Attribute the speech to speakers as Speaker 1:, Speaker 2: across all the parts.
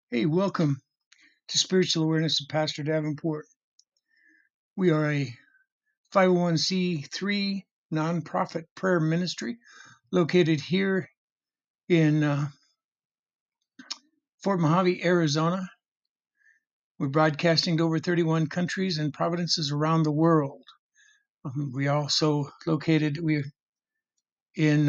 Speaker 1: Hey, welcome to Spiritual Awareness of Pastor Davenport. We are a 501c3 nonprofit prayer ministry located here in Fort Mojave, Arizona. We're broadcasting to over 31 countries and provinces around the world. We also we're in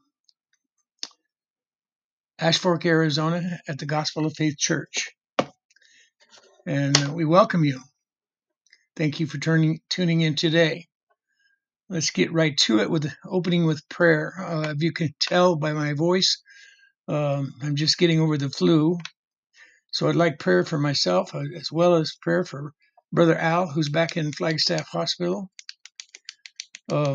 Speaker 1: Ash Fork, Arizona at the Gospel of Faith Church. And we welcome you. Thank you for tuning in today. Let's get right to it with opening with prayer. If you can tell by my voice, I'm just getting over the flu. So I'd like prayer for myself as well as prayer for Brother Al, who's back in Flagstaff Hospital, um,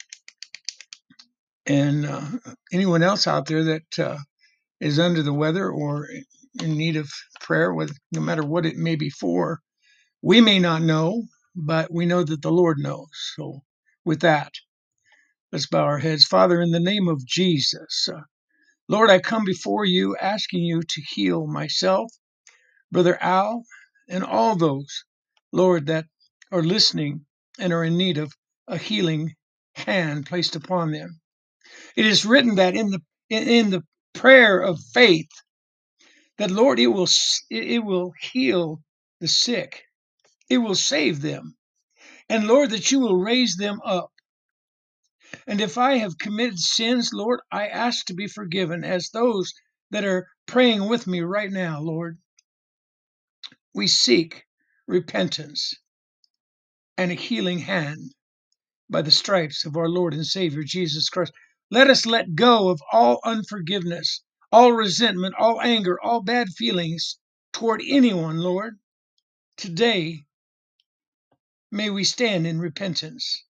Speaker 1: and anyone else out there that is under the weather or in need of prayer, no matter what it may be for. We may not know, but we know that the Lord knows. So with that, let's bow our heads. Father, in the name of Jesus, Lord, I come before you asking you to heal myself, Brother Al, and all those, Lord, that are listening and are in need of a healing hand placed upon them. It is written that in the prayer of faith, that Lord, it will heal the sick, it will save them, and Lord, that you will raise them up. And if I have committed sins, Lord, I ask to be forgiven as those that are praying with me right now, Lord. We seek repentance and a healing hand by the stripes of our Lord and Savior, Jesus Christ. Let us let go of all unforgiveness, all resentment, all anger, all bad feelings toward anyone, Lord. Today, may we stand in repentance.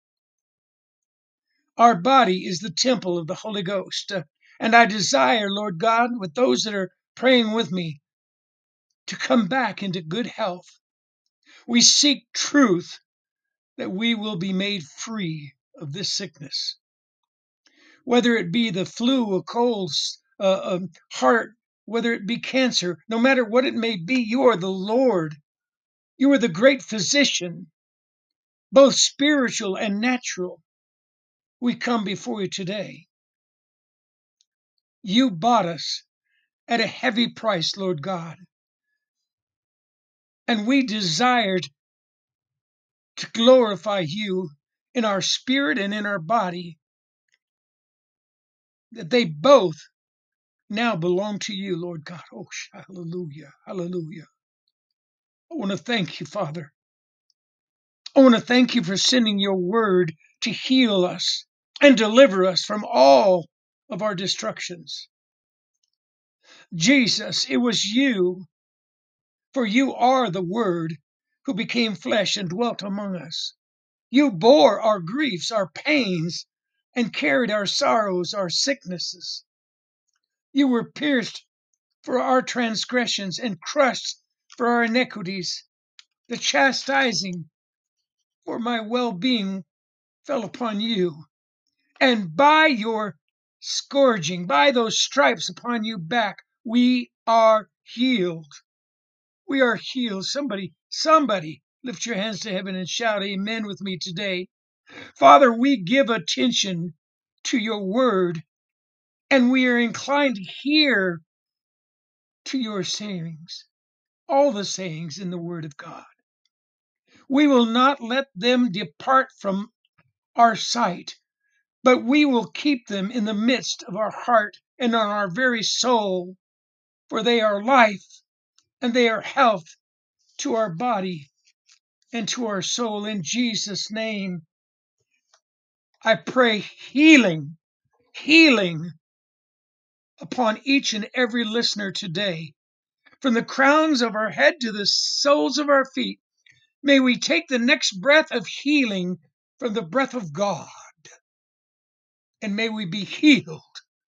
Speaker 1: Our body is the temple of the Holy Ghost. And I desire, Lord God, with those that are praying with me, to come back into good health. We seek truth that we will be made free of this sickness. Whether it be the flu, a cold, heart, whether it be cancer, no matter what it may be, you are the Lord. You are the great physician, both spiritual and natural. We come before you today. You bought us at a heavy price, Lord God. And we desired to glorify you in our spirit and in our body, that they both now belong to you, Lord God. Oh, hallelujah, hallelujah. I want to thank you, Father. I want to thank you for sending your word to heal us and deliver us from all of our destructions. Jesus, it was you, for you are the word who became flesh and dwelt among us. You bore our griefs, our pains, and carried our sorrows, our sicknesses. You were pierced for our transgressions and crushed for our iniquities. The chastising for my well-being fell upon you. And by your scourging, by those stripes upon you back, we are healed. We are healed. Somebody lift your hands to heaven and shout amen with me today. Father, we give attention to your word, and we are inclined to hear to your sayings, all the sayings in the word of God. We will not let them depart from our sight, but we will keep them in the midst of our heart and on our very soul, for they are life and they are health to our body and to our soul. In Jesus' name, I pray healing upon each and every listener today. From the crowns of our head to the soles of our feet, may we take the next breath of healing from the breath of God, and may we be healed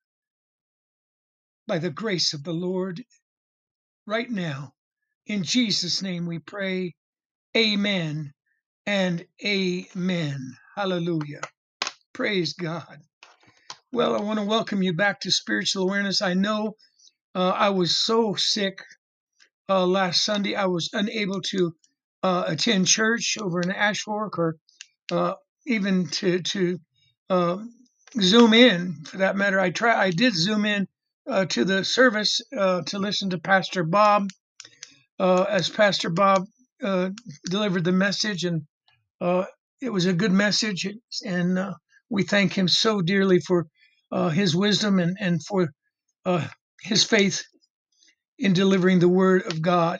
Speaker 1: by the grace of the Lord right now. In Jesus' name we pray, amen and amen. Hallelujah. Praise God. Well, I want to welcome you back to Spiritual Awareness. I know I was so sick last Sunday. I was unable to attend church over in Ashfork, or uh, even to uh, Zoom in, for that matter. I did Zoom in to the service to listen to Pastor Bob, as Pastor Bob delivered the message, and uh, it was a good message, and we thank him so dearly for his wisdom, and for uh, his faith in delivering the word of God.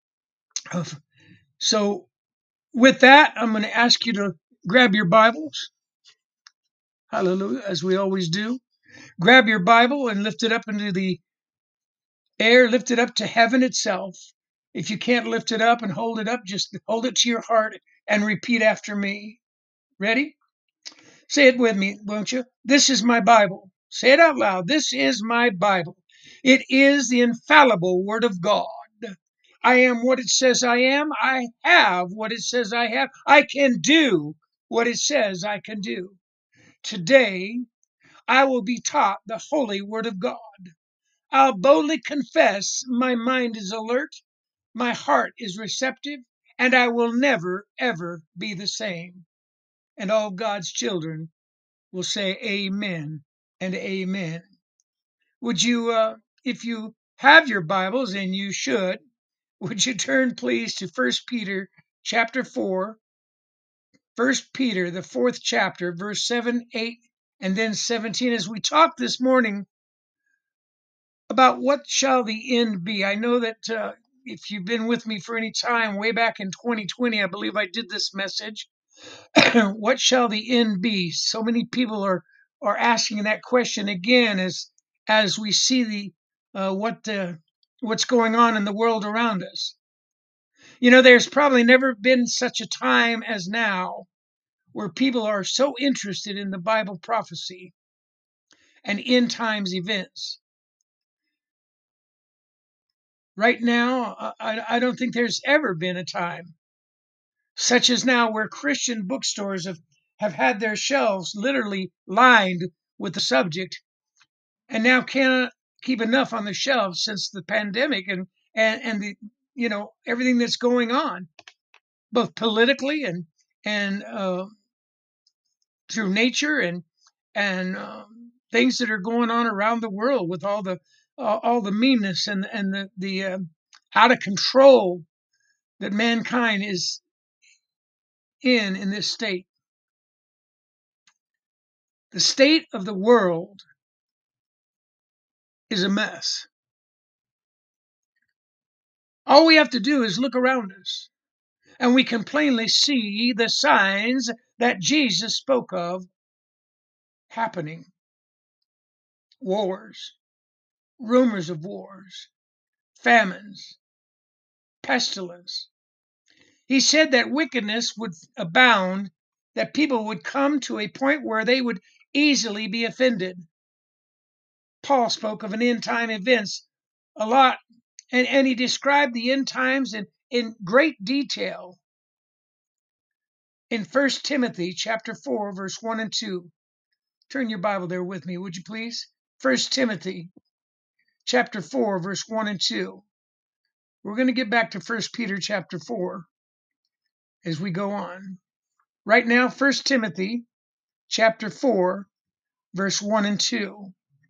Speaker 1: So, with that, I'm going to ask you to grab your Bibles. Hallelujah, as we always do. Grab your Bible and lift it up into the air, lift it up to heaven itself. If you can't lift it up and hold it up, just hold it to your heart and repeat after me. Ready? Say it with me, won't you? This is my Bible. Say it out loud. This is my Bible. It is the infallible Word of God. I am what it says I am. I have what it says I have. I can do what it says I can do. Today, I will be taught the holy Word of God. I'll boldly confess my mind is alert, my heart is receptive, and I will never, ever be the same. And all God's children will say amen and amen. Would you, if you have your Bibles, and you should, would you turn please to 1 Peter chapter 4, 1 Peter, the 4th chapter, verse 7, 8, and then 17, as we talk this morning about what shall the end be. I know that if you've been with me for any time, way back in 2020, I believe I did this message. What shall the end be? So many people are asking that question again, as we see what's going on in the world around us. You know, there's probably never been such a time as now where people are so interested in the Bible prophecy and end times events. Right now, I don't think there's ever been a time such as now where Christian bookstores have had their shelves literally lined with the subject, and now cannot keep enough on the shelves since the pandemic, and the, everything that's going on, both politically and through nature, and things that are going on around the world, with all the meanness and the out of control that mankind is in this state. The state of the world is a mess. All we have to do is look around us, and we can plainly see the signs that Jesus spoke of happening. Wars, rumors of wars, famines, pestilence. He said that wickedness would abound, that people would come to a point where they would easily be offended. Paul spoke of an end time events a lot, and he described the end times in great detail in 1 Timothy chapter 4, verse 1 and 2. Turn your Bible there with me, would you please? 1 Timothy chapter 4, verse 1 and 2. We're going to get back to 1 Peter chapter 4 as we go on. Right now, 1 Timothy chapter 4, verse 1 and 2.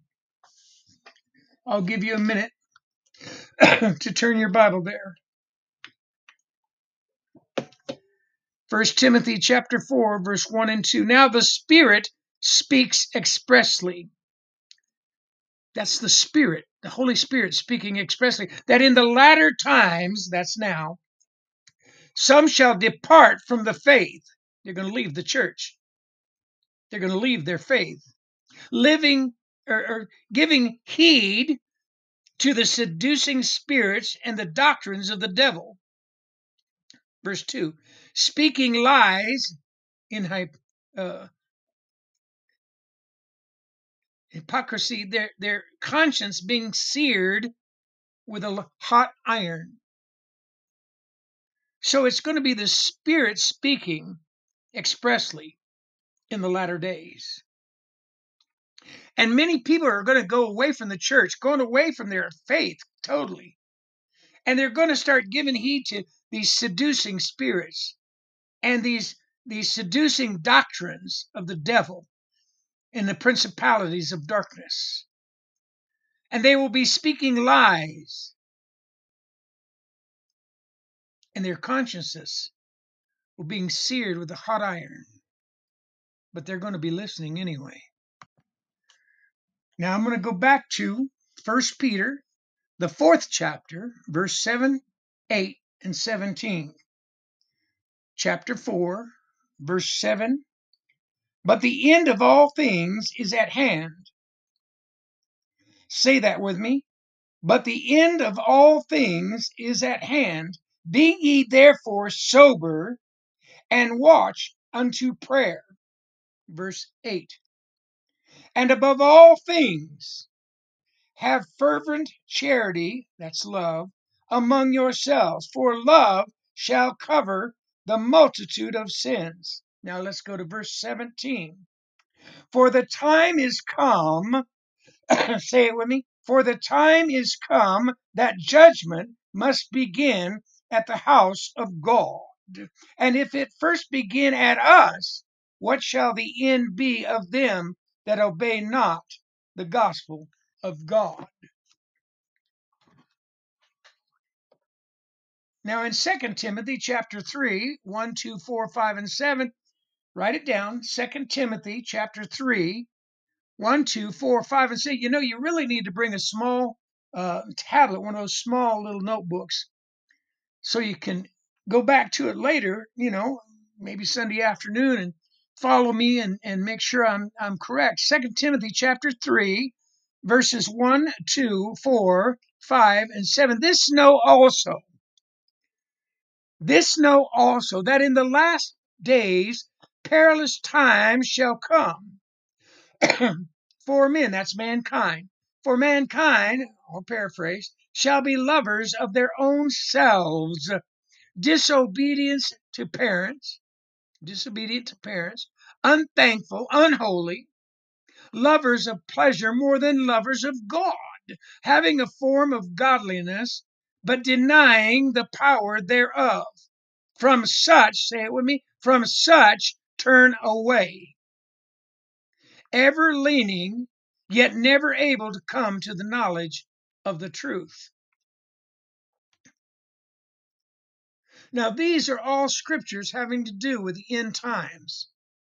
Speaker 1: I'll give you a minute to turn your Bible there. 1 Timothy chapter 4, verse 1 and 2. Now the Spirit speaks expressly. That's the Spirit, the Holy Spirit speaking expressly, that in the latter times, that's now, some shall depart from the faith. They're going to leave the church. They're going to leave their faith, living or giving heed to the seducing spirits and the doctrines of the devil. Verse 2, speaking lies in hypocrisy, their conscience being seared with a hot iron. So it's going to be the Spirit speaking expressly in the latter days. And many people are going to go away from the church, going away from their faith totally. And they're going to start giving heed to these seducing spirits and these seducing doctrines of the devil and the principalities of darkness. And they will be speaking lies. And their consciences will be seared with a hot iron. But they're going to be listening anyway. Now I'm going to go back to 1 Peter, the 4th chapter, verse 7, 8, and 17. Chapter 4, verse 7. But the end of all things is at hand. Say that with me. But the end of all things is at hand. Be ye therefore sober and watch unto prayer. Verse 8. And above all things, have fervent charity, that's love, among yourselves, for love shall cover the multitude of sins. Now let's go to verse 17. For the time is come, say it with me, for the time is come that judgment must begin at the house of God. And if it first begin at us, what shall the end be of them that obey not the gospel of God? Now in 2 Timothy chapter 3, 1, 2, 4, 5, and 7, write it down. 2 Timothy chapter 3, 1, 2, 4, 5, and 6. You know, you really need to bring a small tablet, one of those small little notebooks, so you can go back to it later, maybe Sunday afternoon, and follow me and make sure I'm correct. 2 Timothy chapter 3, verses 1, 2, 4, 5, and 7. This know also, that in the last days perilous times shall come. For men, that's mankind. For mankind, or paraphrase, shall be lovers of their own selves, disobedient to parents, unthankful, unholy, lovers of pleasure more than lovers of God, having a form of godliness, but denying the power thereof. From such, say it with me, from such turn away, ever leaning, yet never able to come to the knowledge of the truth. Now, these are all scriptures having to do with the end times.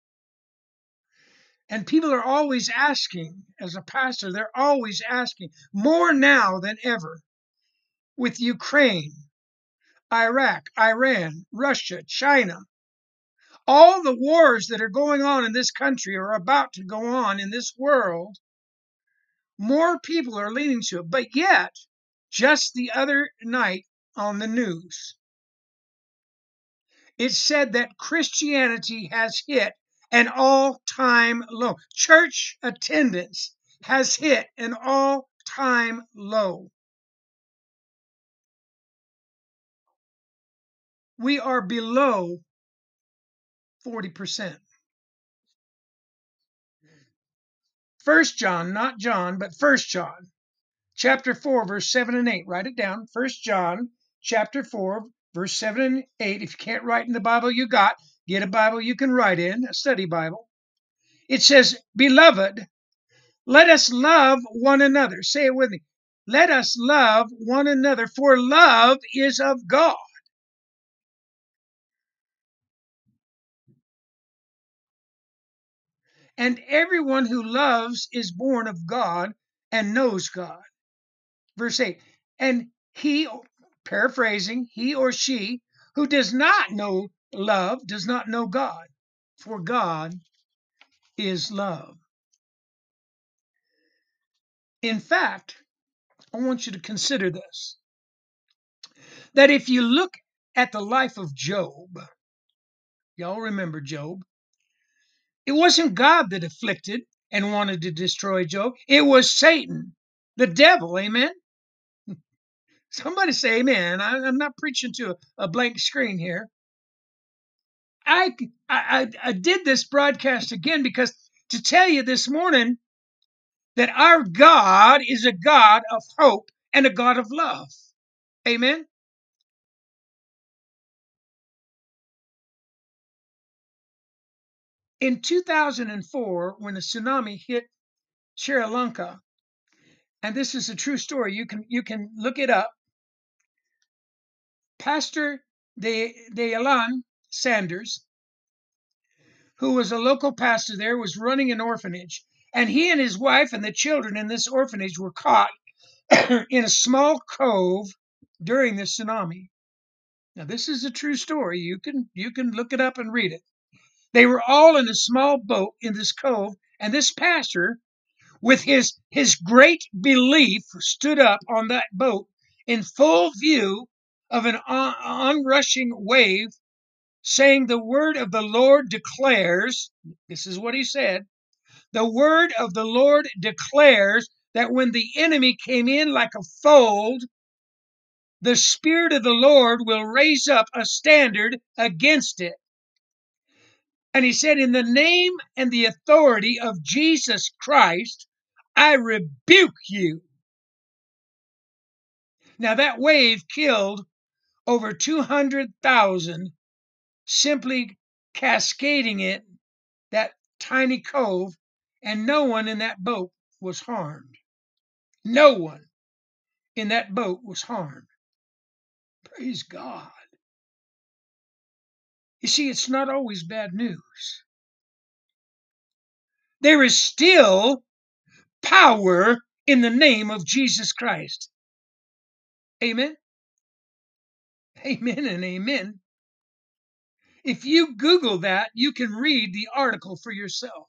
Speaker 1: And people are always asking, as a pastor, they're always asking, more now than ever, with Ukraine, Iraq, Iran, Russia, China, all the wars that are going on in this country or about to go on in this world, more people are leaning to it. But yet, just the other night on the news, it said that Christianity has hit an all-time low. Church attendance has hit an all-time low. We are below 40%. 1 John, not John, but 1 John, chapter 4, verse 7 and 8. Write it down. 1 John, chapter 4, verse 7 and 8. If you can't write in the Bible you got, get a Bible you can write in, a study Bible. It says, Beloved, let us love one another. Say it with me. Let us love one another, for love is of God. And everyone who loves is born of God and knows God. Verse 8. And he, paraphrasing, he or she who does not know love does not know God, for God is love. In fact, I want you to consider this, that if you look at the life of Job, y'all remember Job, it wasn't God that afflicted and wanted to destroy Job. It was Satan, the devil. Amen. Somebody say amen. I'm not preaching to a blank screen here. I did this broadcast again because to tell you this morning that our God is a God of hope and a God of love. Amen. In 2004, when the tsunami hit Sri Lanka, and this is a true story, you can look it up. Pastor Dayalan Sanders, who was a local pastor there, was running an orphanage, and he and his wife and the children in this orphanage were caught in a small cove during the tsunami. Now, this is a true story. You can look it up and read it. They were all in a small boat in this cove, and this pastor, with his great belief, stood up on that boat in full view of an onrushing wave, saying, "The word of the Lord declares," this is what he said, "the word of the Lord declares that when the enemy came in like a fold, the Spirit of the Lord will raise up a standard against it." And he said, "In the name and the authority of Jesus Christ, I rebuke you." Now, that wave killed over 200,000, simply cascading it, that tiny cove, and no one in that boat was harmed. No one in that boat was harmed. Praise God. You see, it's not always bad news. There is still power in the name of Jesus Christ. Amen. Amen and amen. If you Google that, you can read the article for yourself.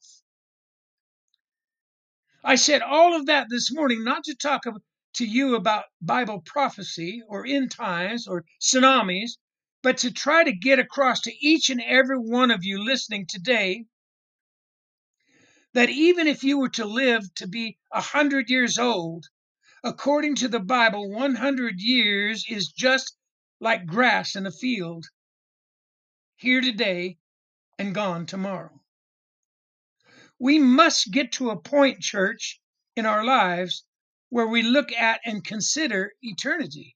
Speaker 1: I said all of that this morning, not to talk to you about Bible prophecy or end times or tsunamis, but to try to get across to each and every one of you listening today that even if you were to live to be 100 years old, according to the Bible, 100 years is just like grass in a field, here today and gone tomorrow. We must get to a point, church, in our lives where we look at and consider eternity.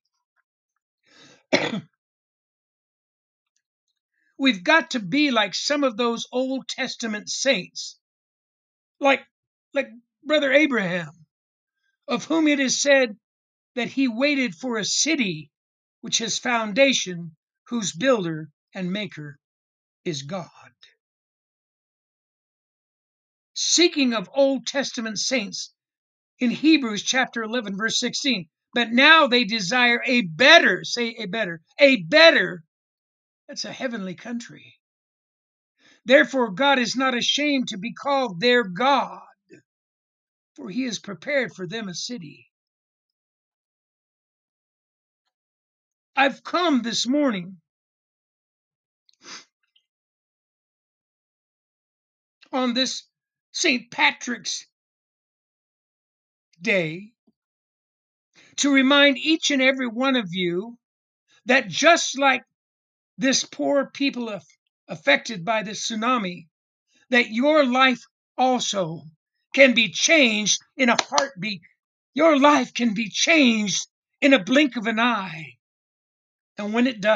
Speaker 1: We've got to be like some of those Old Testament saints, like Brother Abraham, of whom it is said that he waited for a city which has foundation, whose builder and maker is God. Speaking of Old Testament saints, in Hebrews chapter 11, verse 16, but now they desire a better, say a better, that's a heavenly country. Therefore, God is not ashamed to be called their God, for he has prepared for them a city. I've come this morning on this St. Patrick's Day to remind each and every one of you that just like this poor people affected by this tsunami, that your life also can be changed in a heartbeat. Your life can be changed in a blink of an eye. And when it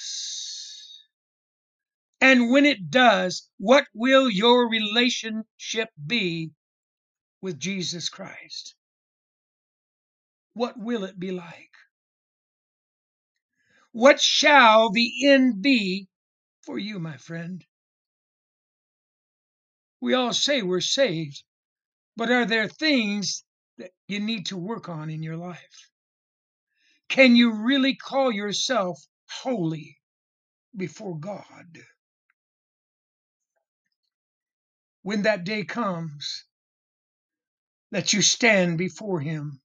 Speaker 1: does, what will your relationship be with Jesus Christ? What will it be like? What shall the end be for you, my friend? We all say we're saved, but are there things that you need to work on in your life? Can you really call yourself holy before God? When that day comes that you stand before Him,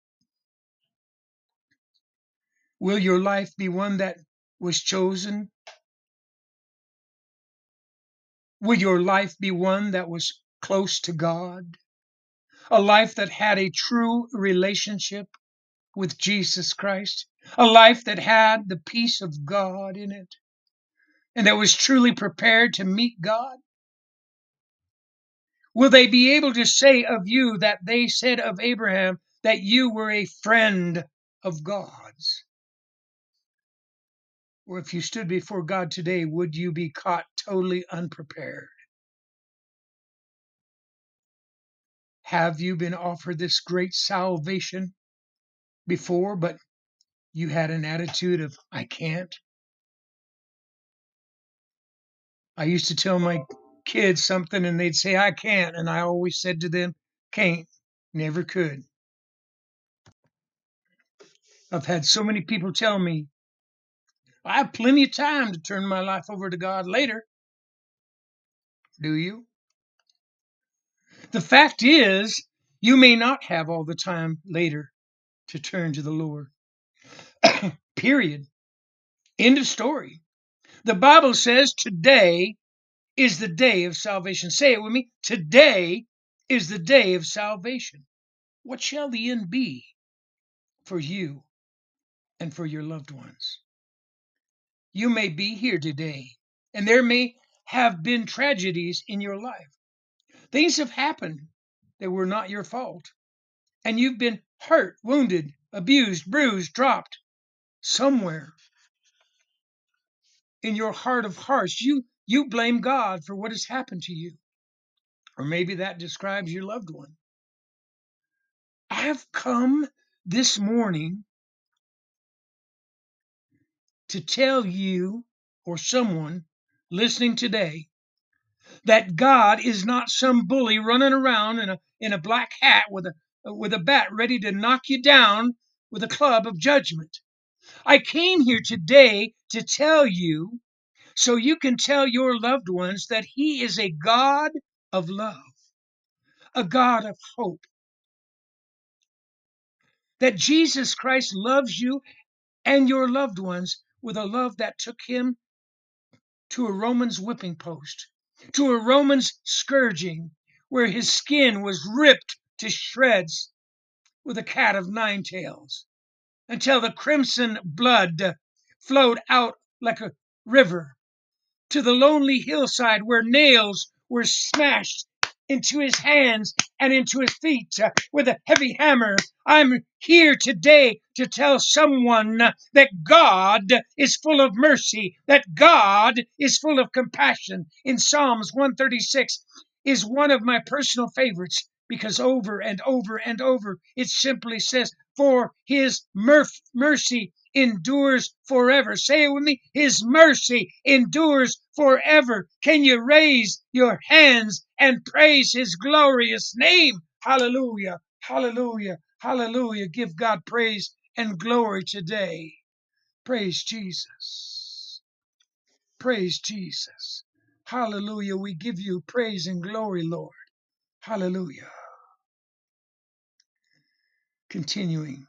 Speaker 1: will your life be one that was chosen? Will your life be one that was close to God? A life that had a true relationship with Jesus Christ? A life that had the peace of God in it and that was truly prepared to meet God? Will they be able to say of you that they said of Abraham that you were a friend of God's? Or if you stood before God today, would you be caught totally unprepared? Have you been offered this great salvation before, but you had an attitude of, I can't? I used to tell my kids something and they'd say, I can't. And I always said to them, can't, never could. I've had so many people tell me, I have plenty of time to turn my life over to God later. Do you? The fact is, you may not have all the time later to turn to the Lord. Period. End of story. The Bible says today is the day of salvation. Say it with me. Today is the day of salvation. What shall the end be for you and for your loved ones? You may be here today, and there may have been tragedies in your life. Things have happened that were not your fault, and you've been hurt, wounded, abused, bruised, dropped somewhere in your heart of hearts. You blame God for what has happened to you, or maybe that describes your loved one. I have come this morning to tell you or someone listening today that God is not some bully running around in a black hat with a bat ready to knock you down with a club of judgment. I came here today to tell you so you can tell your loved ones that He is a God of love, a God of hope, that Jesus Christ loves you and your loved ones with a love that took Him to a Roman's whipping post, to a Roman's scourging, where His skin was ripped to shreds with a cat of nine tails, until the crimson blood flowed out like a river to the lonely hillside where nails were smashed into His hands and into His feet with a heavy hammer. I'm here today to tell someone that God is full of mercy, that God is full of compassion. In Psalms 136 is one of my personal favorites because over and over and over it simply says, for His mercy endures forever. Say it with me. His mercy endures forever. Can you raise your hands and praise His glorious name? Hallelujah. Hallelujah. Hallelujah. Give God praise and glory today. Praise Jesus. Praise Jesus. Hallelujah. We give you praise and glory, Lord. Hallelujah. Continuing.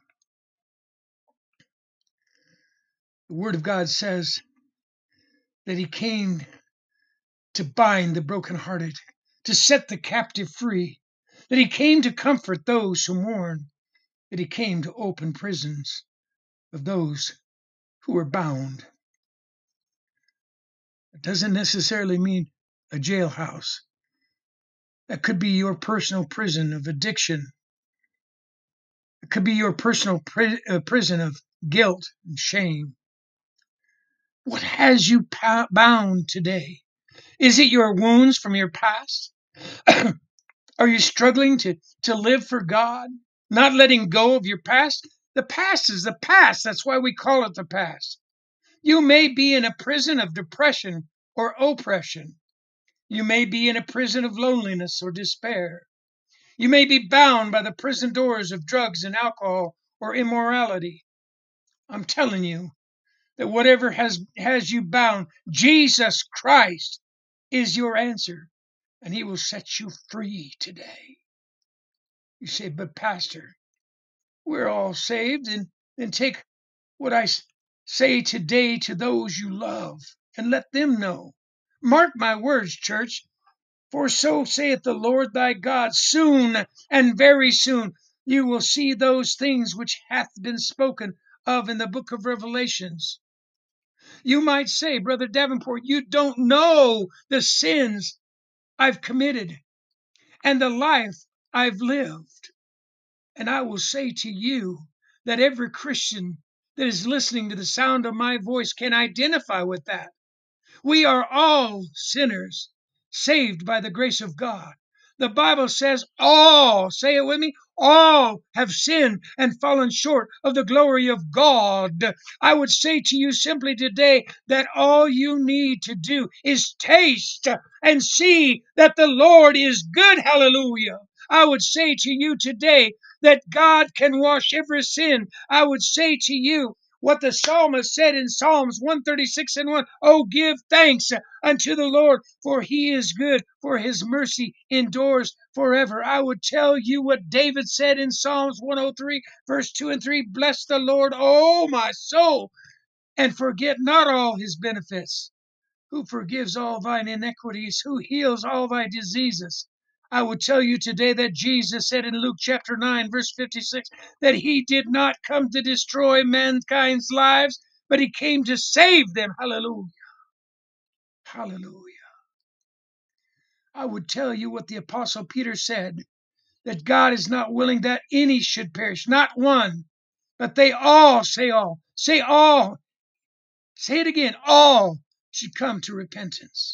Speaker 1: The Word of God says that He came to bind the brokenhearted, to set the captive free, that He came to comfort those who mourn, that He came to open prisons of those who are bound. It doesn't necessarily mean a jailhouse. That could be your personal prison of addiction. It could be your personal prison of guilt and shame. What has you bound today? Is it your wounds from your past? Are you struggling to live for God, not letting go of your past? The past is the past. That's why we call it the past. You may be in a prison of depression or oppression. You may be in a prison of loneliness or despair. You may be bound by the prison doors of drugs and alcohol or immorality. I'm telling you that whatever has you bound, Jesus Christ is your answer, and He will set you free today. You say, but Pastor, we're all saved, and then take what I say today to those you love and let them know. Mark my words, church, for so saith the Lord thy God, soon and very soon you will see those things which hath been spoken of in the book of Revelations. You might say, Brother Davenport, you don't know the sins I've committed and the life I've lived. And I will say to you that every Christian that is listening to the sound of my voice can identify with that. We are all sinners, saved by the grace of God. The Bible says all, say it with me, all have sinned and fallen short of the glory of God. I would say to you simply today that all you need to do is taste and see that the Lord is good. Hallelujah. I would say to you today that God can wash every sin. I would say to you what the psalmist said in Psalms 136 and 1. Oh, give thanks unto the Lord, for he is good, for his mercy endures forever. I would tell you what David said in Psalms 103, verse 2 and 3. Bless the Lord, O my soul, and forget not all his benefits, who forgives all thine iniquities, who heals all thy diseases. I would tell you today that Jesus said in Luke chapter 9, verse 56, that he did not come to destroy mankind's lives, but he came to save them. Hallelujah. Hallelujah. I would tell you what the Apostle Peter said, that God is not willing that any should perish, not one, but they all, say all, say it again, all should come to repentance.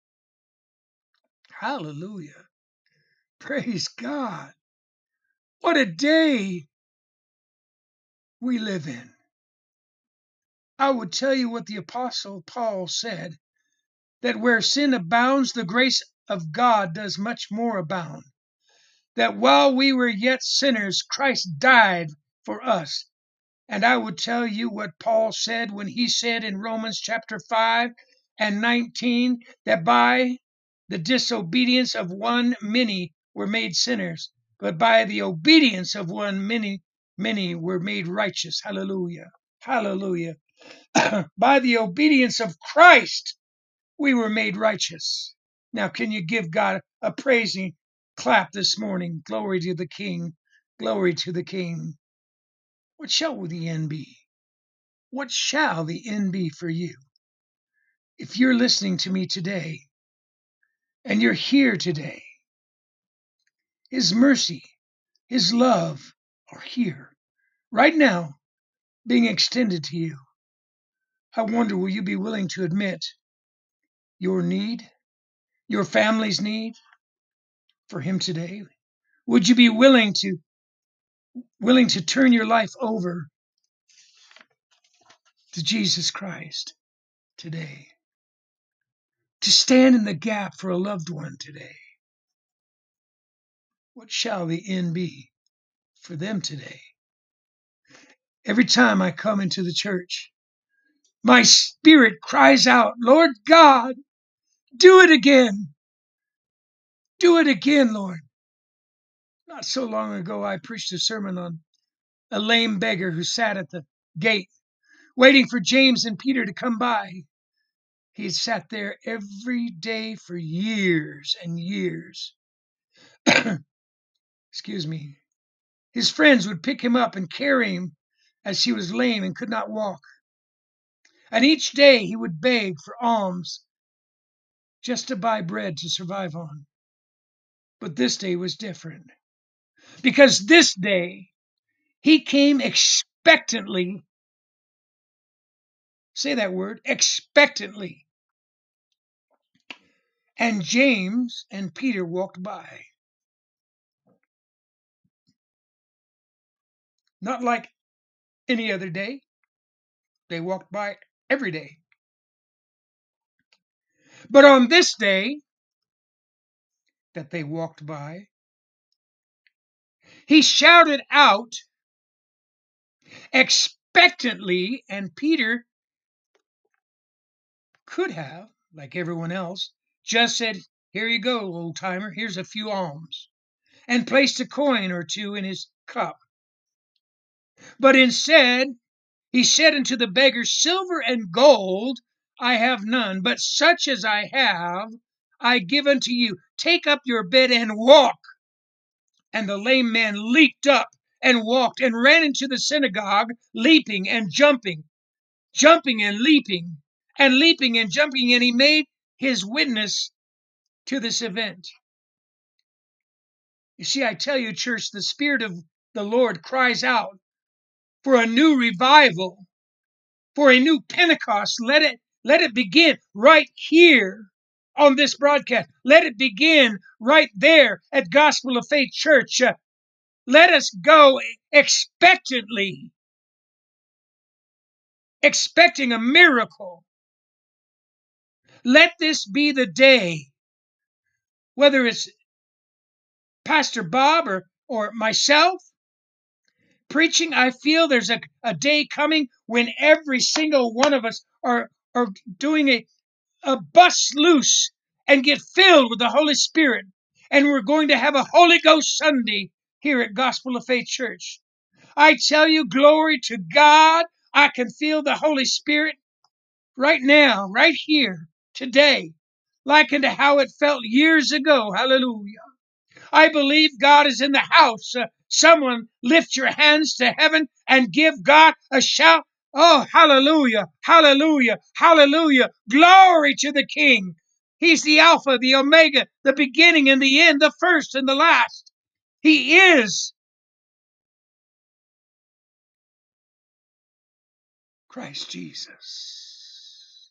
Speaker 1: Hallelujah. Praise God. What a day we live in. I would tell you what the Apostle Paul said, that where sin abounds, the grace of God does much more abound. That while we were yet sinners, Christ died for us. And I would tell you what Paul said when he said in Romans chapter 5 and 19, that by the disobedience of one, many were made sinners, but by the obedience of one, many were made righteous. Hallelujah. Hallelujah. By the obedience of Christ, we were made righteous. Now, can you give God a praising clap this morning? Glory to the King. Glory to the King. What shall the end be? What shall the end be for you? If you're listening to me today and you're here today, His mercy, His love are here right now being extended to you. I wonder, will you be willing to admit your need, your family's need for Him today? Would you be willing to turn your life over to Jesus Christ today? To stand in the gap for a loved one today? What shall the end be for them today? Every time I come into the church, my spirit cries out, Lord God, do it again. Do it again, Lord. Not so long ago, I preached a sermon on a lame beggar who sat at the gate, waiting for James and Peter to come by. He had sat there every day for years and years. Excuse me. His friends would pick him up and carry him as he was lame and could not walk. And each day he would beg for alms just to buy bread to survive on. But this day was different, because this day he came expectantly. Say that word, expectantly. And James and Peter walked by. Not like any other day. They walked by every day. But on this day that they walked by, he shouted out expectantly, and Peter could have, like everyone else, just said, "Here you go, old timer, here's a few alms," and placed a coin or two in his cup. But instead, he said unto the beggar, "Silver and gold I have none, but such as I have I give unto you. Take up your bed and walk." And the lame man leaped up and walked and ran into the synagogue, leaping and jumping, jumping and leaping and jumping, and he made his witness to this event. You see, I tell you, church, the Spirit of the Lord cries out for a new revival for a new Pentecost. Let it begin right here on this broadcast. Let it begin right there at Gospel of Faith Church. Let us go expectantly, expecting a miracle. Let this be the day, whether it's Pastor Bob or myself preaching. I feel there's a day coming when every single one of us are doing a bust loose and get filled with the Holy Spirit. And we're going to have a Holy Ghost Sunday here at Gospel of Faith Church. I tell you, glory to God. I can feel the Holy Spirit right now, right here, today, likened to how it felt years ago. Hallelujah. I believe God is in the house. Someone lift your hands to heaven and give God a shout. Oh, hallelujah, hallelujah, hallelujah. Glory to the King. He's the Alpha, the Omega, the beginning and the end, the first and the last. He is Christ Jesus.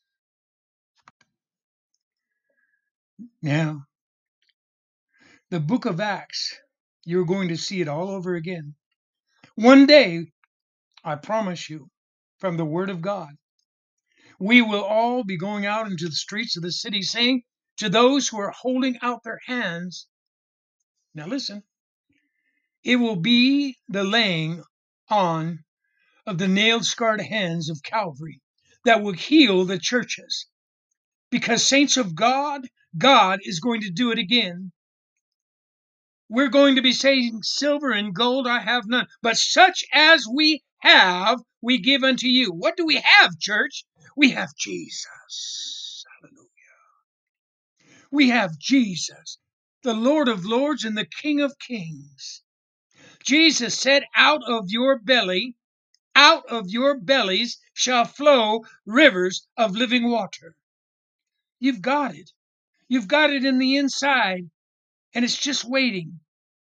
Speaker 1: Now, the book of Acts, you're going to see it all over again. One day, I promise you, from the Word of God, we will all be going out into the streets of the city saying to those who are holding out their hands, now listen, it will be the laying on of the nailed scarred hands of Calvary that will heal the churches. Because, saints of God, God is going to do it again. We're going to be saying, silver and gold I have none, but such as we have, we give unto you. What do we have, church? We have Jesus. Hallelujah. We have Jesus, the Lord of Lords and the King of Kings. Jesus said, out of your bellies shall flow rivers of living water. You've got it. You've got it in the inside, and it's just waiting.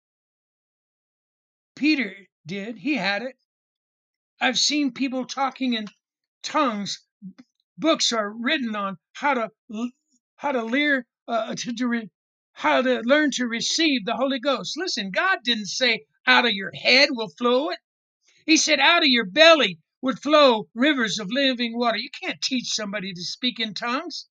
Speaker 1: Peter did. He had it. I've seen people talking in tongues. Books are written on how to learn how to learn to receive the Holy Ghost. Listen, God didn't say out of your head will flow it. He said out of your belly would flow rivers of living water. You can't teach somebody to speak in tongues.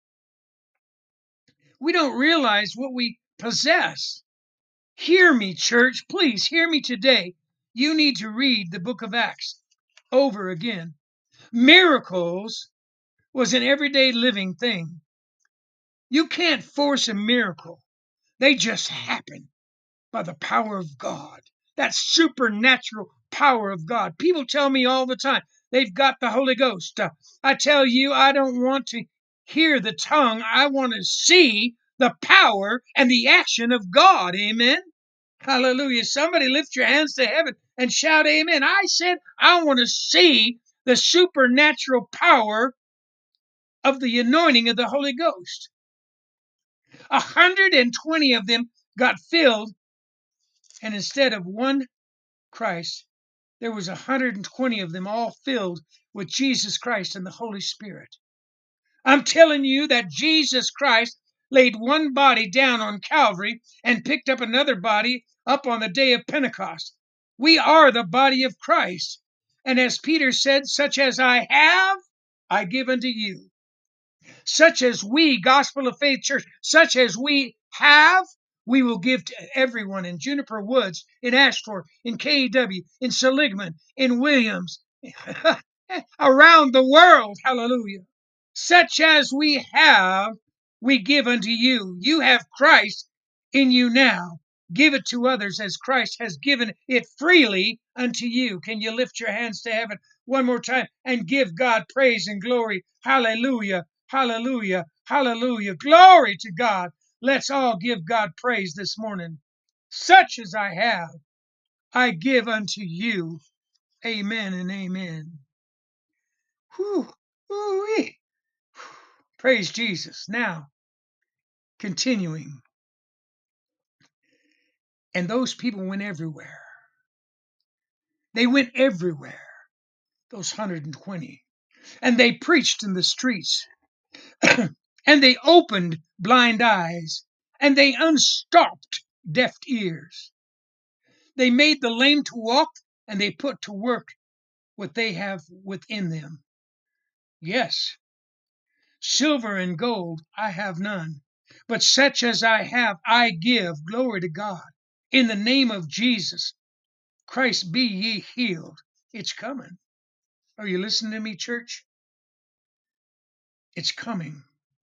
Speaker 1: We don't realize what we possess. Hear me, church. Please hear me today. You need to read the book of Acts over again. Miracles was an everyday living thing. You can't force a miracle. They just happen by the power of God. That supernatural power of God. People tell me all the time they've got the Holy Ghost. I tell you, I don't want to hear the tongue. I want to see the power and the action of God. Amen. Hallelujah. Somebody lift your hands to heaven and shout amen. I said, I want to see the supernatural power of the anointing of the Holy Ghost. 120 of them got filled, and instead of one Christ, there was 120 of them all filled with Jesus Christ and the Holy Spirit. I'm telling you that Jesus Christ laid one body down on Calvary and picked up another body up on the day of Pentecost. We are the body of Christ. And as Peter said, such as I have, I give unto you. Such as we, Gospel of Faith Church, such as we have, we will give to everyone in Juniper Woods, in Ashford, in KW, in Seligman, in Williams, around the world. Hallelujah. Such as we have, we give unto you. You have Christ in you now. Give it to others as Christ has given it freely unto you. Can you lift your hands to heaven one more time and give God praise and glory? Hallelujah, hallelujah, hallelujah. Glory to God. Let's all give God praise this morning. Such as I have, I give unto you. Amen and amen. Whew. Ooh-wee. Praise Jesus. Now, continuing. And those people went everywhere. They went everywhere, those 120. and they preached in the streets, and they opened blind eyes, and they unstopped deaf ears. They made the lame to walk, and they put to work what they have within them. Yes, silver and gold I have none, but such as I have I give. Glory to God. In the name of Jesus Christ, be ye healed. It's coming. Are you listening to me, church? It's coming.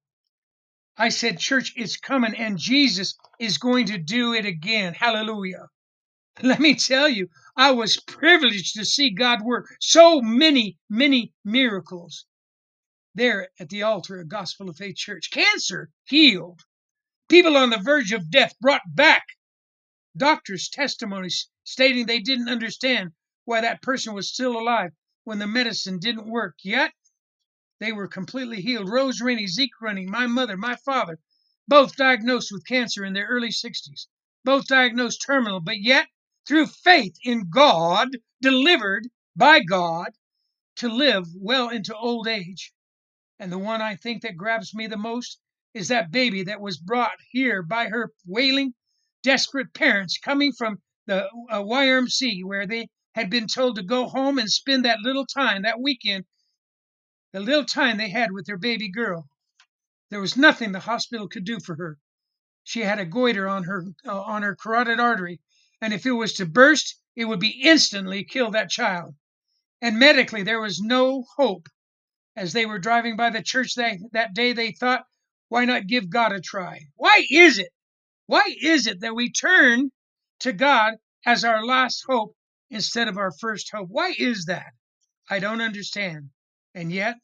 Speaker 1: I said, church, it's coming, and Jesus is going to do it again. Hallelujah. Let me tell you, I was privileged to see God work so many, many miracles there at the altar of Gospel of Faith Church. Cancer healed. People on the verge of death brought back. Doctors' testimonies stating they didn't understand why that person was still alive when the medicine didn't work. Yet they were completely healed. Rose Rainey, Zeke Running, my mother, my father, both diagnosed with cancer in their early 60s, both diagnosed terminal, but yet through faith in God, delivered by God to live well into old age. And the one I think that grabs me the most is that baby that was brought here by her wailing, desperate parents coming from the YMC, where they had been told to go home and spend that little time, that weekend, the little time they had with their baby girl. There was nothing the hospital could do for her. She had a goiter on her carotid artery, and if it was to burst, it would be instantly kill that child. And medically, there was no hope. As they were driving by the church that day, they thought, why not give God a try? Why is it? Why is it that we turn to God as our last hope instead of our first hope? Why is that? I don't understand. And yet,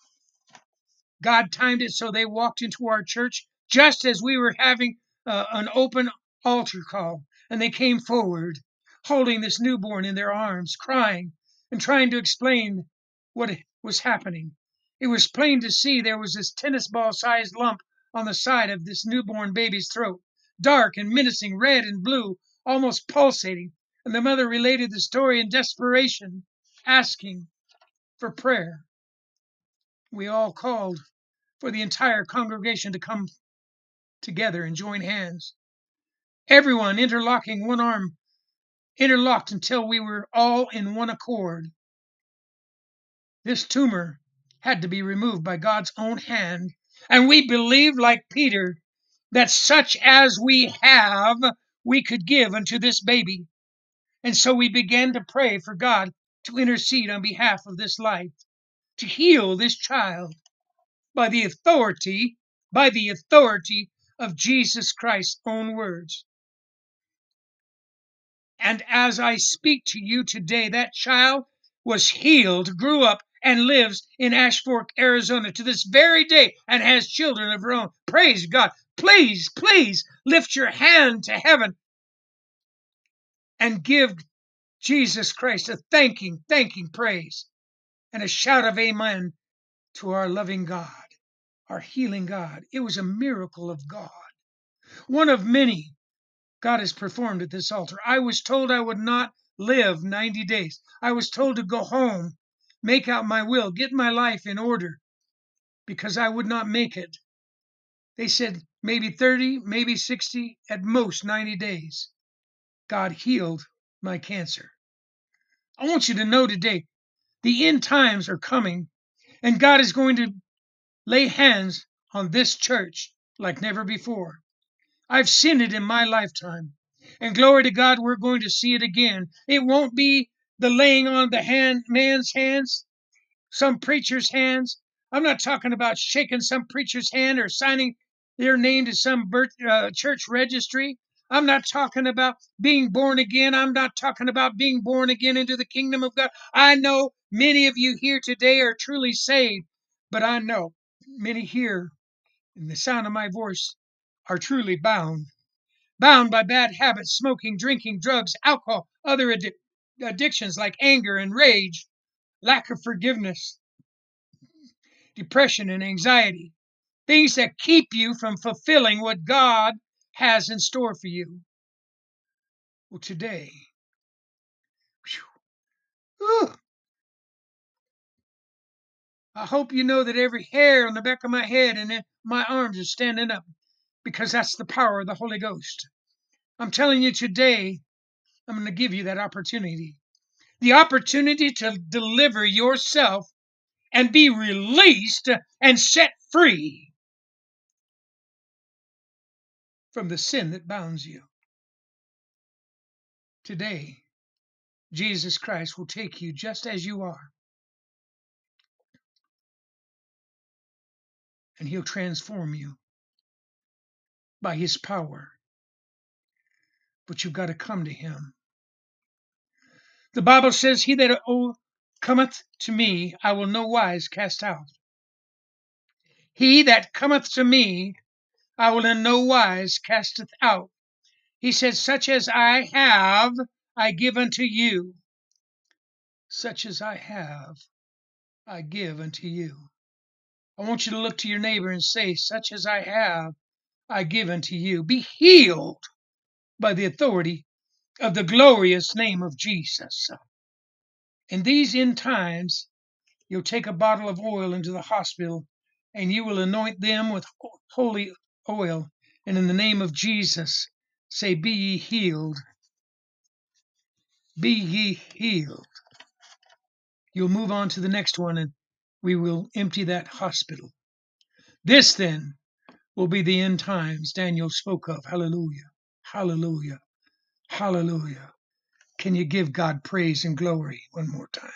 Speaker 1: God timed it so they walked into our church just as we were having an open altar call. And they came forward, holding this newborn in their arms, crying and trying to explain what was happening. It was plain to see there was this tennis ball sized lump on the side of this newborn baby's throat, dark and menacing, red and blue, almost pulsating. And the mother related the story in desperation, asking for prayer. We all called for the entire congregation to come together and join hands. Everyone interlocking one arm, interlocked until we were all in one accord. This tumor had to be removed by God's own hand, and we believed, like Peter, that such as we have, we could give unto this baby. And so we began to pray for God to intercede on behalf of this life, to heal this child by the authority of Jesus Christ's own words. And as I speak to you today, that child was healed, grew up, and lives in Ash Fork, Arizona to this very day and has children of her own. Praise God. Please, please lift your hand to heaven and give Jesus Christ a thanking praise and a shout of amen to our loving God, our healing God. It was a miracle of God, one of many God has performed at this altar. I was told I would not live 90 days. I was told to go home, make out my will, get my life in order, because I would not make it. They said maybe 30, maybe 60, at most 90 days. God healed my cancer. I want you to know today, the end times are coming, and God is going to lay hands on this church like never before. I've seen it in my lifetime. And glory to God, we're going to see it again. It won't be the laying on the man's hands, some preacher's hands. I'm not talking about shaking some preacher's hand or signing their name to some church registry. I'm not talking about being born again. I'm not talking about being born again into the kingdom of God. I know many of you here today are truly saved, but I know many here in the sound of my voice are truly bound by bad habits, smoking, drinking, drugs, alcohol, other addictions like anger and rage, lack of forgiveness, depression and anxiety, things that keep you from fulfilling what God has in store for you. Well, today, whew, I hope you know that every hair on the back of my head and my arms are standing up because that's the power of the Holy Ghost. I'm telling you today, I'm going to give you that opportunity. The opportunity to deliver yourself and be released and set free from the sin that bounds you. Today, Jesus Christ will take you just as you are, and he'll transform you by his power. But you've got to come to him. The Bible says, he that cometh to me, I will no wise cast out. He that cometh to me, I will in no wise casteth out. He said, such as I have, I give unto you. Such as I have, I give unto you. I want you to look to your neighbor and say, such as I have, I give unto you. Be healed by the authority of the glorious name of Jesus. In these end times, you'll take a bottle of oil into the hospital and you will anoint them with holy oil. And in the name of Jesus, say, be ye healed. Be ye healed. You'll move on to the next one and we will empty that hospital. This then will be the end times Daniel spoke of. Hallelujah. Hallelujah. Hallelujah. Can you give God praise and glory one more time?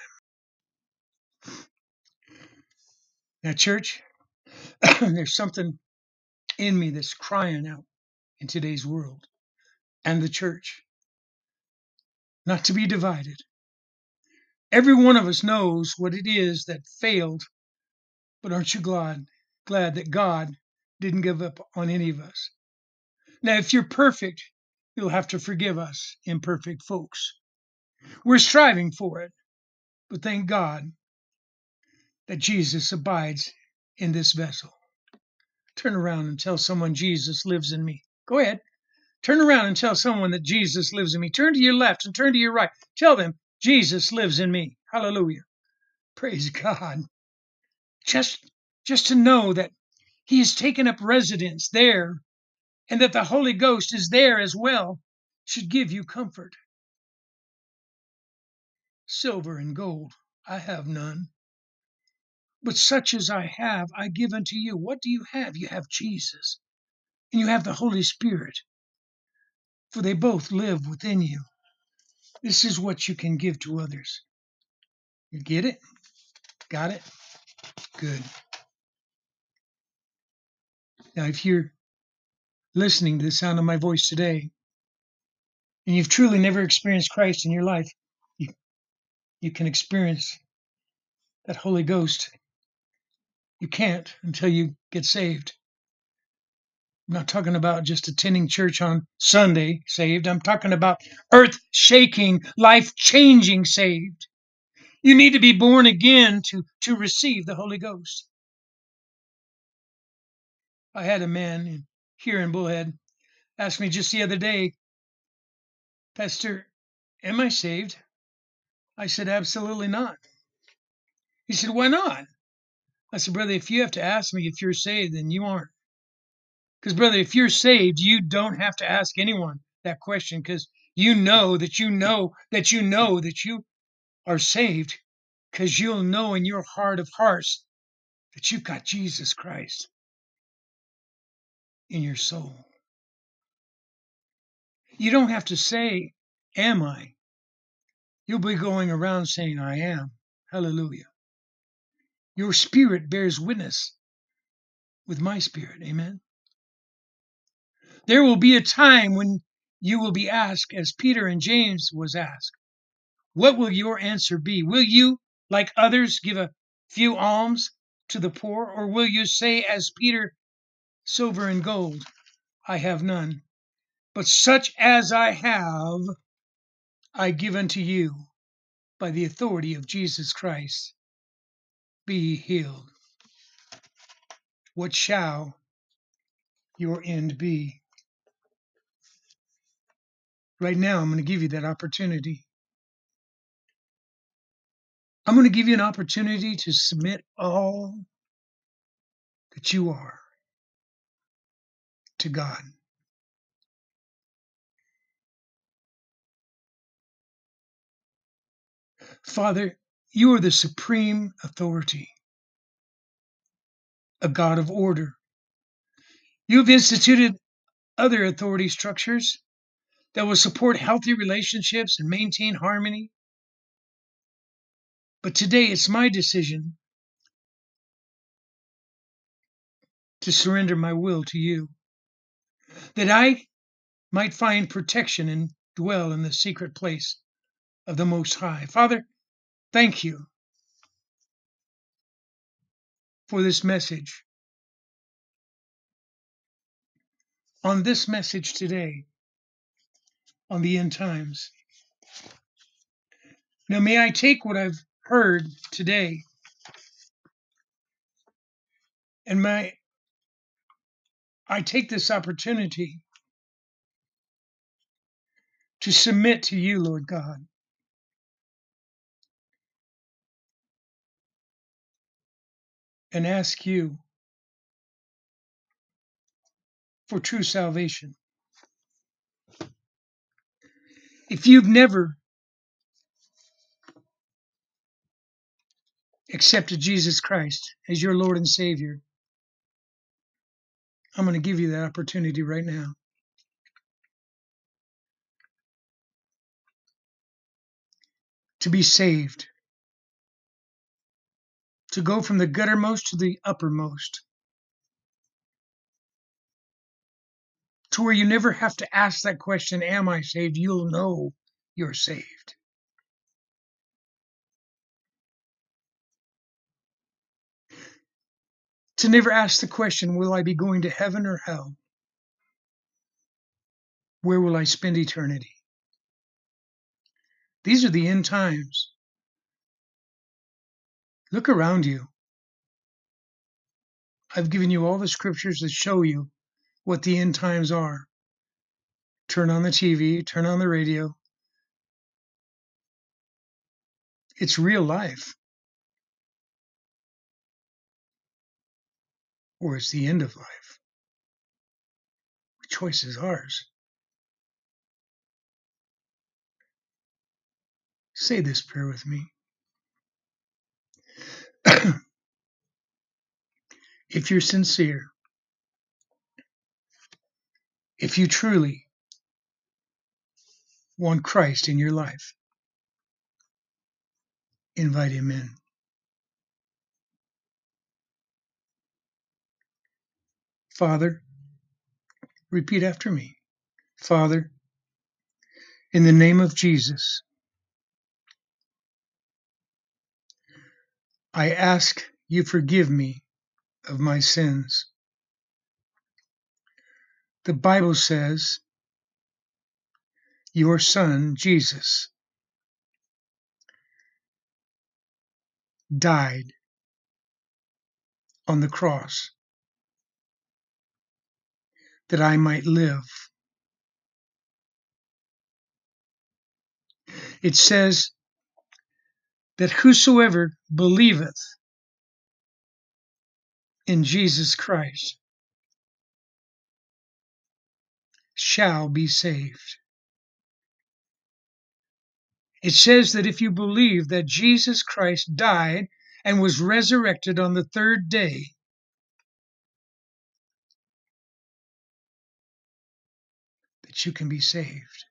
Speaker 1: Now, church, there's something in me that's crying out in today's world and the church, not to be divided. Every one of us knows what it is that failed, but aren't you glad that God didn't give up on any of us? Now, if you're perfect, you'll have to forgive us imperfect folks. We're striving for it, but thank God that Jesus abides in this vessel. Turn around and tell someone Jesus lives in me. Go ahead. Turn around and tell someone that Jesus lives in me. Turn to your left and turn to your right. Tell them Jesus lives in me. Hallelujah. Praise God. Just to know that he has taken up residence there and that the Holy Ghost is there as well should give you comfort. Silver and gold I have none, but such as I have, I give unto you. What do you have? You have Jesus, and you have the Holy Spirit, for they both live within you. This is what you can give to others. You get it? Got it? Good. Now, if you're listening to the sound of my voice today, and you've truly never experienced Christ in your life, you can experience that Holy Ghost. You can't until you get saved. I'm not talking about just attending church on Sunday saved. I'm talking about earth-shaking, life-changing saved. You need to be born again to receive the Holy Ghost. I had a man here in Bullhead ask me just the other day, Pastor, am I saved? I said, absolutely not. He said, why not? I said, brother, if you have to ask me if you're saved, then you aren't. Because, brother, if you're saved, you don't have to ask anyone that question because you know that you know that you know that you are saved because you'll know in your heart of hearts that you've got Jesus Christ in your soul. You don't have to say, am I? You'll be going around saying, I am. Hallelujah. Your spirit bears witness with my spirit. Amen. There will be a time when you will be asked, as Peter and James was asked, what will your answer be? Will you, like others, give a few alms to the poor? Or will you say, as Peter, silver and gold I have none, but such as I have, I give unto you by the authority of Jesus Christ. Be ye healed. What shall your end be? Right now, I'm going to give you that opportunity. I'm going to give you an opportunity to submit all that you are to God. Father, you are the supreme authority, a God of order. You have instituted other authority structures that will support healthy relationships and maintain harmony. But today it's my decision to surrender my will to you, that I might find protection and dwell in the secret place of the Most High. Father, thank you for this message. On this message today, on the end times. Now, may I take what I've heard today and I take this opportunity to submit to you, Lord God, and ask you for true salvation. If you've never accepted Jesus Christ as your Lord and Savior, I'm going to give you that opportunity right now. To be saved, to go from the guttermost to the uppermost, to where you never have to ask that question, am I saved? You'll know you're saved. To never ask the question, will I be going to heaven or hell? Where will I spend eternity? These are the end times. Look around you. I've given you all the scriptures that show you what the end times are. Turn on the TV, turn on the radio. It's real life, or it's the end of life. The choice is ours. Say this prayer with me. If you're sincere, if you truly want Christ in your life, invite him in. Father, repeat after me. Father, in the name of Jesus, I ask you forgive me of my sins. The Bible says your Son, Jesus, died on the cross that I might live. It says that whosoever believeth in Jesus Christ shall be saved. It says that if you believe that Jesus Christ died and was resurrected on the third day, that you can be saved.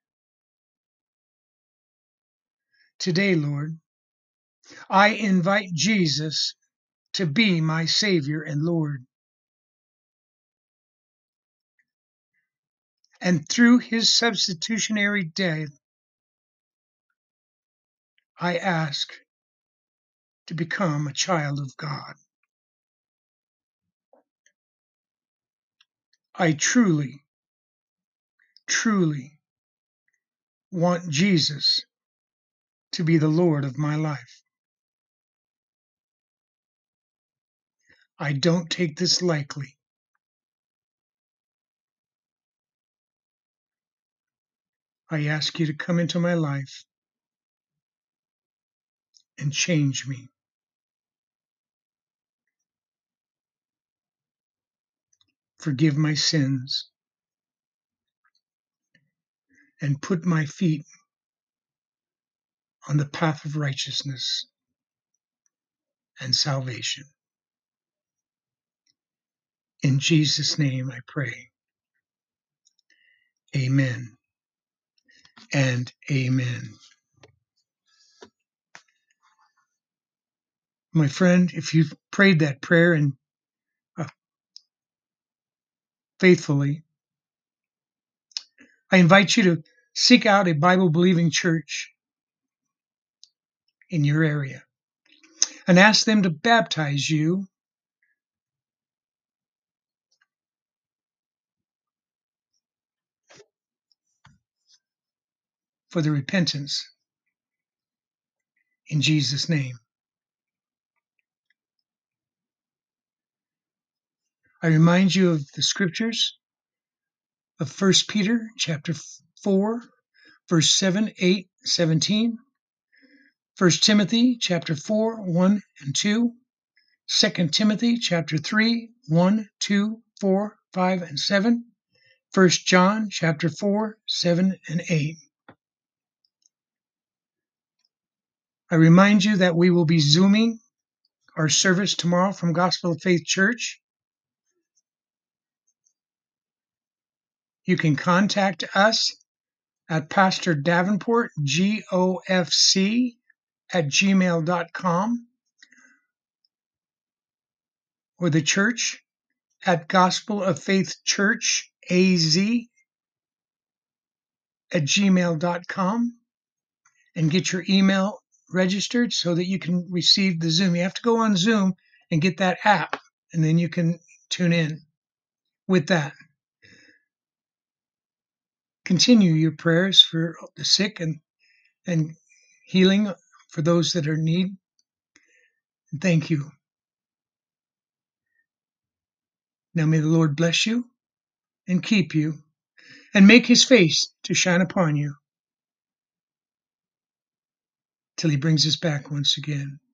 Speaker 1: Today, Lord, I invite Jesus to be my Savior and Lord. And through his substitutionary death, I ask to become a child of God. I truly, truly want Jesus to be the Lord of my life. I don't take this lightly. I ask you to come into my life and change me. Forgive my sins and put my feet on the path of righteousness and salvation. In Jesus' name I pray. Amen and amen. My friend, if you prayed that prayer and faithfully, I invite you to seek out a Bible-believing church in your area and ask them to baptize you for the repentance in Jesus' name. I remind you of the scriptures of 1 Peter chapter 4, verse 7, 8, 17, 1 Timothy chapter 4, 1 and 2, 2 Timothy chapter 3, 1, 2, 4, 5, and 7, 1 John chapter 4, 7, and 8. I remind you that we will be Zooming our service tomorrow from Gospel of Faith Church. You can contact us at Pastor Davenport, GOFC, @gmail.com, or the church at Gospel of Faith Church, AZ, @gmail.com, and get your email registered so that you can receive the Zoom. You have to go on Zoom and get that app, and then you can tune in. With that, continue your prayers for the sick and healing for those that are in need. And thank you. Now may the Lord bless you and keep you and make his face to shine upon you till he brings us back once again.